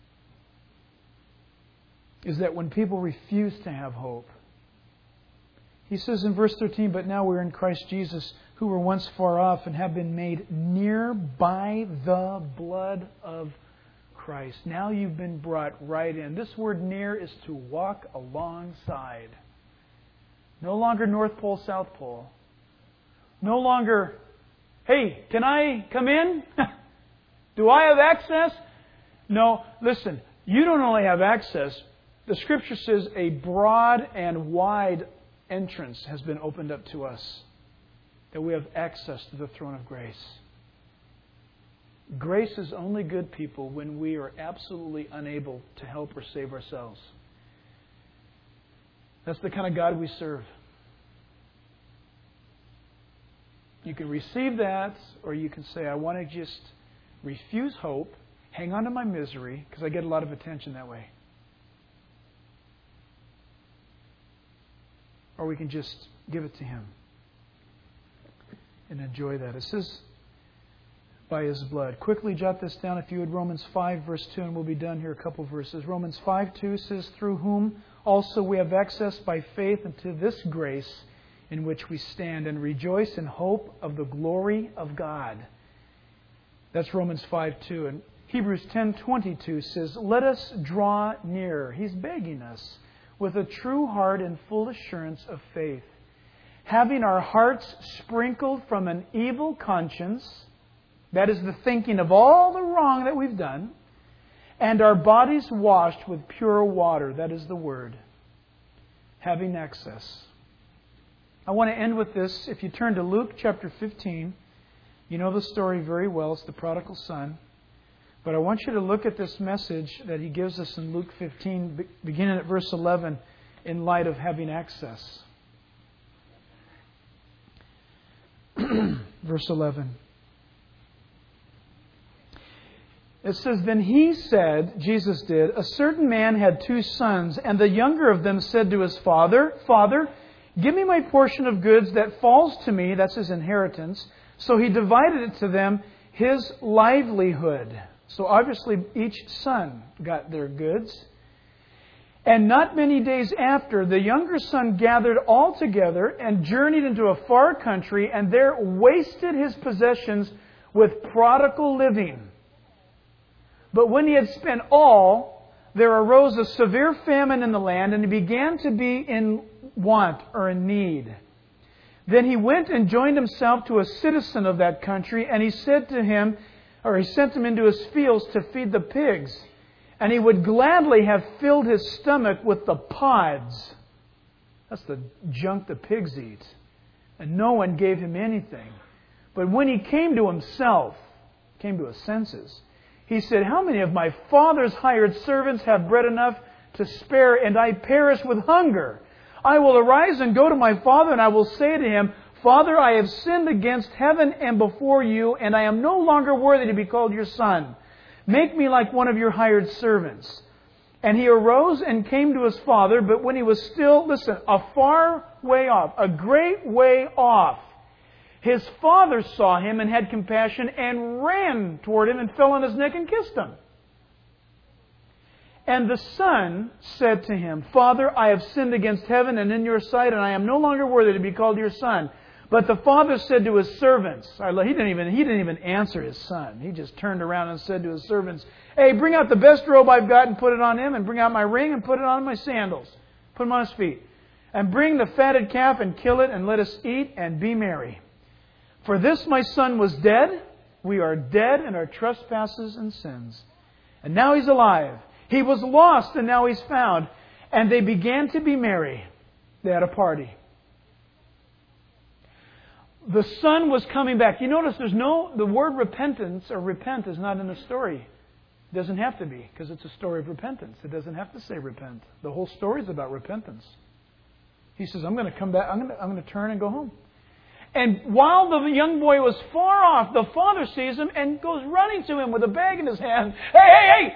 A: is that when people refuse to have hope. He says in verse thirteen, "But now we're in Christ Jesus, who were once far off and have been made near by the blood of Christ." Now you've been brought right in. This word near is to walk alongside. No longer North Pole, South Pole. No longer, "Hey, can I come in? Do I have access?" No, listen, you don't only have access. The Scripture says a broad and wide entrance has been opened up to us, that we have access to the throne of grace. Grace is only good, people, when we are absolutely unable to help or save ourselves. That's the kind of God we serve. You can receive that, or you can say, "I want to just refuse hope, hang on to my misery," because I get a lot of attention that way. Or we can just give it to Him and enjoy that. It says, by His blood. Quickly jot this down if you would. Romans five, verse two, and we'll be done here. A couple of verses. Romans five, two says, "Through whom also we have access by faith into this grace in which we stand and rejoice in hope of the glory of God." That's Romans five, two. And Hebrews ten, twenty-two says, "Let us draw near." He's begging us. "With a true heart and full assurance of faith, having our hearts sprinkled from an evil conscience," that is the thinking of all the wrong that we've done, "and our bodies washed with pure water," that is the Word. having access. I want to end with this. If you turn to Luke chapter fifteen, you know the story very well. It's the prodigal son. But I want you to look at this message that he gives us in Luke fifteen, beginning at verse eleven, in light of having access. Verse eleven. It says, Then he said, Jesus did, a certain man had two sons, and the younger of them said to his father, Father, give me my portion of goods that falls to me, that's his inheritance. So he divided it to them, his livelihood. So obviously each son got their goods. And not many days after, the younger son gathered all together and journeyed into a far country, and there wasted his possessions with prodigal living. But when he had spent all, there arose a severe famine in the land, and he began to be in want or in need. Then he went and joined himself to a citizen of that country, and he said to him, or he sent him into his fields to feed the pigs. And he would gladly have filled his stomach with the pods. That's the junk the pigs eat. And no one gave him anything. But when he came to himself, came to his senses, he said, How many of my father's hired servants have bread enough to spare, and I perish with hunger? I will arise and go to my father, and I will say to him, Father, I have sinned against heaven and before you, and I am no longer worthy to be called your son. Make me like one of your hired servants. And he arose and came to his father, but when he was still, listen, a far way off, a great way off, his father saw him and had compassion and ran toward him and fell on his neck and kissed him. And the son said to him, Father, I have sinned against heaven and in your sight, and I am no longer worthy to be called your son. But the father said to his servants, he didn't even, he didn't even answer his son. He just turned around and said to his servants, Hey, bring out the best robe I've got and put it on him, and bring out my ring and put it on my sandals. Put them on his feet. And bring the fatted calf and kill it, and let us eat and be merry. For this my son was dead. We are dead in our trespasses and sins. And now he's alive. He was lost, and now he's found. And they began to be merry. They had a party. The son was coming back. You notice there's no, the word repentance or repent is not in the story. It doesn't have to be, because it's a story of repentance. It doesn't have to say repent. The whole story is about repentance. He says, I'm going to come back, I'm going to, I'm going to turn and go home. And while the young boy was far off, the father sees him and goes running to him with a bag in his hand. Hey, hey, hey!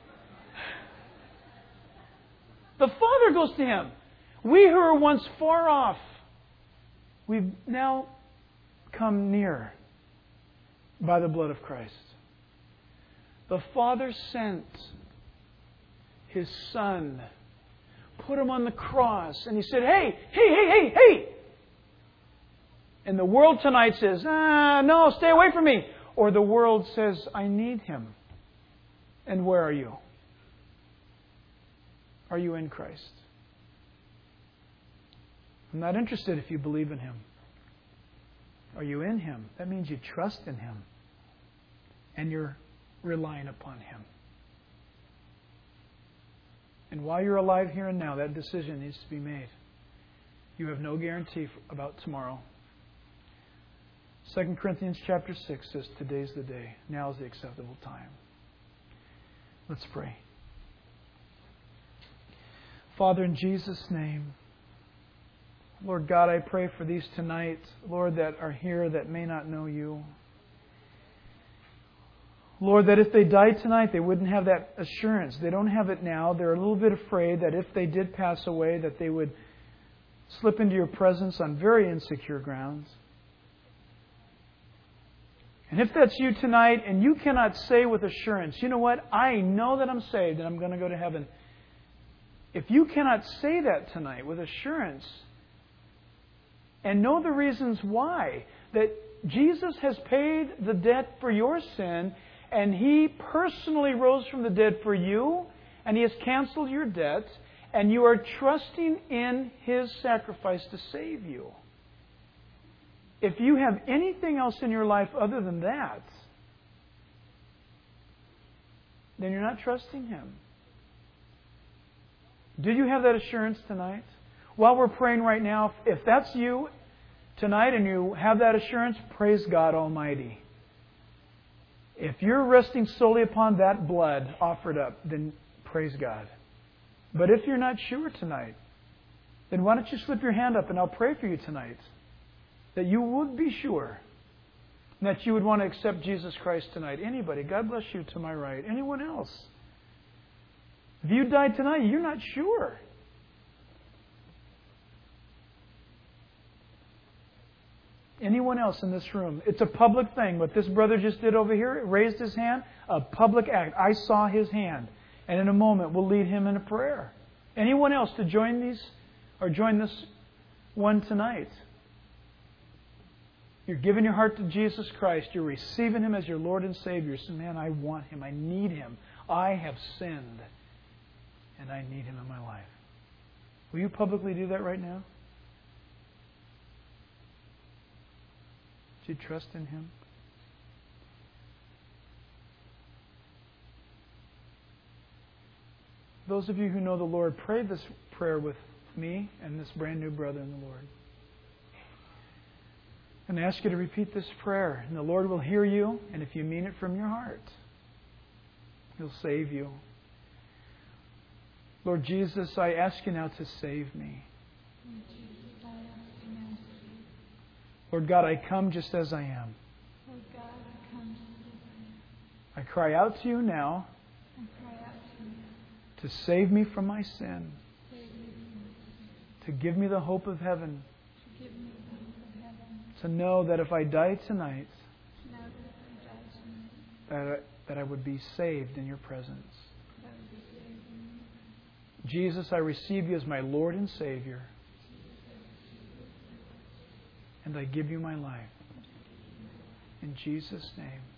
A: The father goes to him. We who were once far off, we've now come near by the blood of Christ. The Father sent His Son, put Him on the cross, and He said, Hey, hey, hey, hey, hey! And the world tonight says, ah, no, stay away from me. Or the world says, I need Him. And where are you? Are you in Christ? I'm not interested if you believe in Him. Are you in Him? That means you trust in Him. And you're relying upon Him. And while you're alive here and now, that decision needs to be made. You have no guarantee about tomorrow. Second Corinthians chapter six says, today's the day. Now is the acceptable time. Let's pray. Father, in Jesus' name, Lord God, I pray for these tonight, Lord, that are here that may not know You. Lord, that if they died tonight, they wouldn't have that assurance. They don't have it now. They're a little bit afraid that if they did pass away, that they would slip into Your presence on very insecure grounds. And if that's you tonight and you cannot say with assurance, you know what, I know that I'm saved and I'm going to go to heaven. If you cannot say that tonight with assurance and know the reasons why, that Jesus has paid the debt for your sin and He personally rose from the dead for you and He has canceled your debt and you are trusting in His sacrifice to save you. If you have anything else in your life other than that, then you're not trusting Him. Do you have that assurance tonight? While we're praying right now, if that's you tonight and you have that assurance, praise God Almighty. If you're resting solely upon that blood offered up, then praise God. But if you're not sure tonight, then why don't you slip your hand up and I'll pray for you tonight. That you would be sure. And that you would want to accept Jesus Christ tonight. Anybody, God bless you to my right. Anyone else? If you died tonight, you're not sure. Anyone else in this room? It's a public thing. What this brother just did over here, raised his hand, a public act. I saw his hand. And in a moment, we'll lead him in a prayer. Anyone else to join these or join this one tonight? You're giving your heart to Jesus Christ. You're receiving Him as your Lord and Savior. So, man, I want Him. I need Him. I have sinned. And I need Him in my life. Will you publicly do that right now? Do you trust in Him? Those of you who know the Lord, pray this prayer with me and this brand new brother in the Lord. And I ask you to repeat this prayer, and the Lord will hear you, and if you mean it from your heart, He'll save you. Lord Jesus, I ask you now to save me. Lord God, I come just as I am. I cry out to you now to save me from my sin, to give me the hope of heaven, to know that if I die tonight, that I, that I would be saved in your presence. Jesus, I receive you as my Lord and Savior, and I give you my life. In Jesus' name.